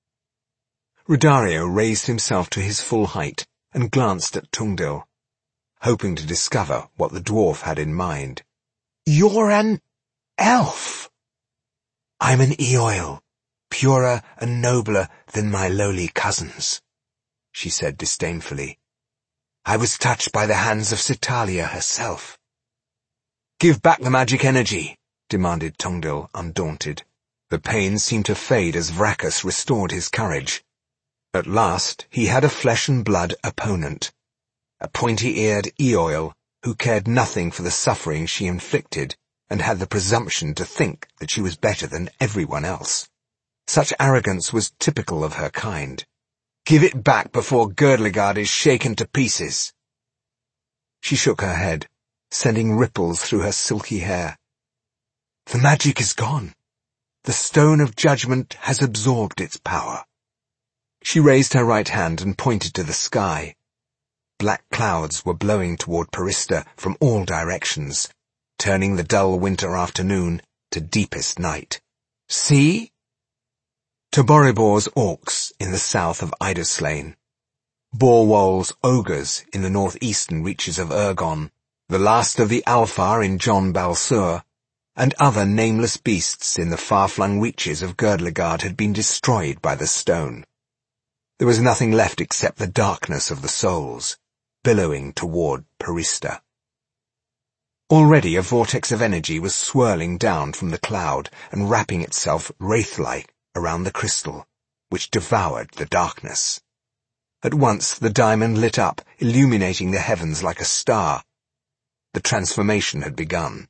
Rodario raised himself to his full height and glanced at Tungdil, hoping to discover what the dwarf had in mind. You're an elf. I'm an E-oil, purer and nobler than my lowly cousins, she said disdainfully. I was touched by the hands of Sitalia herself. Give back the magic energy, demanded Tungdil, undaunted. The pain seemed to fade as Vracus restored his courage. At last he had a flesh-and-blood opponent, a pointy-eared E-oil who cared nothing for the suffering she inflicted and had the presumption to think that she was better than everyone else. Such arrogance was typical of her kind. Give it back before Girdlegard is shaken to pieces. She shook her head, sending ripples through her silky hair. The magic is gone. The stone of judgment has absorbed its power. She raised her right hand and pointed to the sky. Black clouds were blowing toward Perista from all directions, turning the dull winter afternoon to deepest night. See? To Boribor's orcs in the south of Idaslain, Borwol's ogres in the northeastern reaches of Ergon, the last of the Alfar in Jon Balsur, and other nameless beasts in the far-flung reaches of Girdlegard had been destroyed by the stone. There was nothing left except the darkness of the souls, billowing toward Perista. Already a vortex of energy was swirling down from the cloud and wrapping itself wraith-like around the crystal, which devoured the darkness. At once the diamond lit up, illuminating the heavens like a star. The transformation had begun.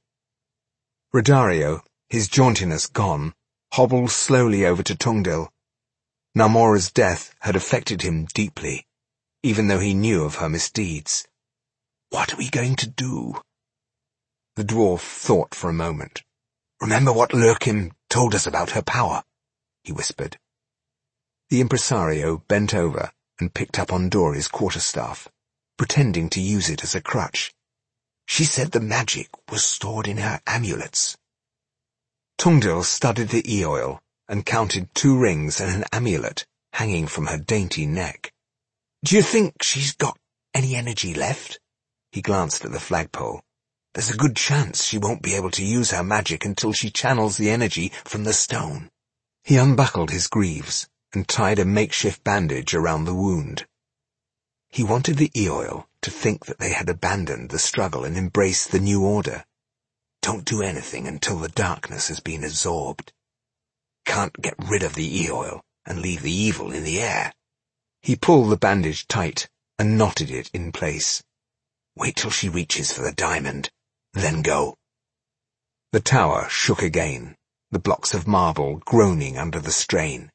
Rodario, his jauntiness gone, hobbled slowly over to Tungdil. Narmora's death had affected him deeply, even though he knew of her misdeeds. What are we going to do? The dwarf thought for a moment. Remember what Lurkim told us about her power, he whispered. The impresario bent over and picked up Ondori's quarterstaff, pretending to use it as a crutch. She said the magic was stored in her amulets. Tungdil studied the e-oil and counted two rings and an amulet hanging from her dainty neck. Do you think she's got any energy left? He glanced at the flagpole. There's a good chance she won't be able to use her magic until she channels the energy from the stone. He unbuckled his greaves and tied a makeshift bandage around the wound. He wanted the e-oil to think that they had abandoned the struggle and embraced the new order. Don't do anything until the darkness has been absorbed. Can't get rid of the e-oil and leave the evil in the air. He pulled the bandage tight and knotted it in place. Wait till she reaches for the diamond, then go. The tower shook again, the blocks of marble groaning under the strain.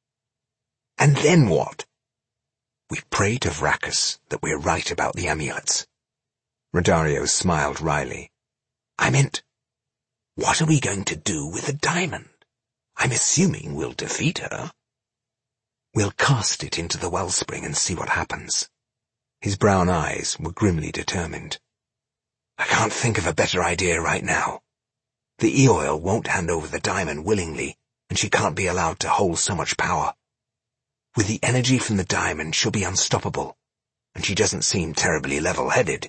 And then what? We pray to Vracus that we're right about the amulets. Rodario smiled wryly. I meant, what are we going to do with the diamond? I'm assuming we'll defeat her. We'll cast it into the wellspring and see what happens. His brown eyes were grimly determined. I can't think of a better idea right now. The e-oil won't hand over the diamond willingly, and she can't be allowed to hold so much power. With the energy from the diamond, she'll be unstoppable, and she doesn't seem terribly level-headed.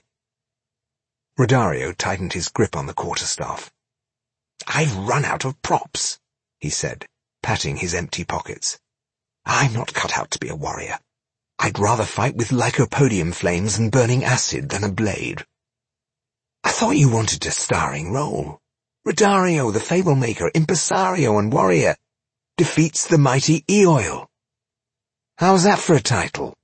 Rodario tightened his grip on the quarterstaff. I've run out of props, he said, patting his empty pockets. I'm not cut out to be a warrior. I'd rather fight with lycopodium flames and burning acid than a blade. I thought you wanted a starring role. Rodario, the fable-maker, impresario and warrior, defeats the mighty e-oil. How's that for a title?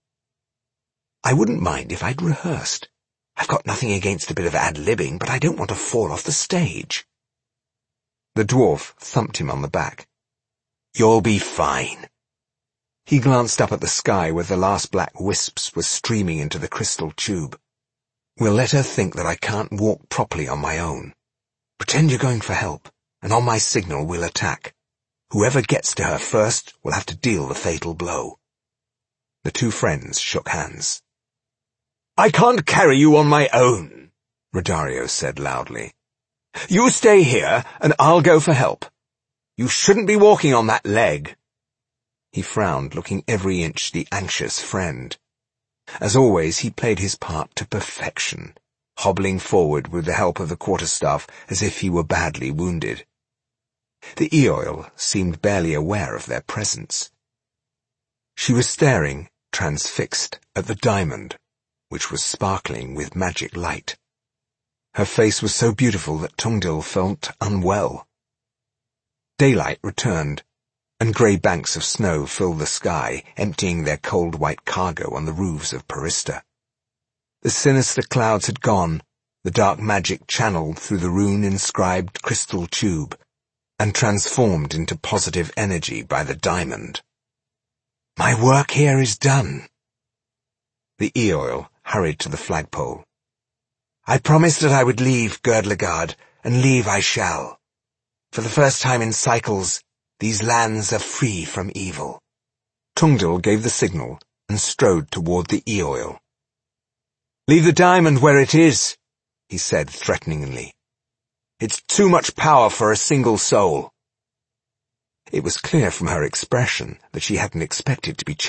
I wouldn't mind if I'd rehearsed. I've got nothing against a bit of ad-libbing, but I don't want to fall off the stage. The dwarf thumped him on the back. You'll be fine. He glanced up at the sky where the last black wisps were streaming into the crystal tube. We'll let her think that I can't walk properly on my own. Pretend you're going for help, and on my signal we'll attack. Whoever gets to her first will have to deal the fatal blow. The two friends shook hands. I can't carry you on my own, Rodario said loudly. You stay here, and I'll go for help. You shouldn't be walking on that leg. He frowned, looking every inch the anxious friend. As always, he played his part to perfection, hobbling forward with the help of the quarterstaff as if he were badly wounded. The e-oil seemed barely aware of their presence. She was staring, transfixed, at the diamond, which was sparkling with magic light. Her face was so beautiful that Tungdil felt unwell. Daylight returned, and grey banks of snow filled the sky, emptying their cold white cargo on the roofs of Perista. The sinister clouds had gone, the dark magic channeled through the rune-inscribed crystal tube, and transformed into positive energy by the diamond. My work here is done. The e-oil hurried to the flagpole. I promised that I would leave Girdlegard, and leave I shall. For the first time in cycles, these lands are free from evil. Tungdil gave the signal and strode toward the e-oil. Leave the diamond where it is, he said threateningly. It's too much power for a single soul. It was clear from her expression that she hadn't expected to be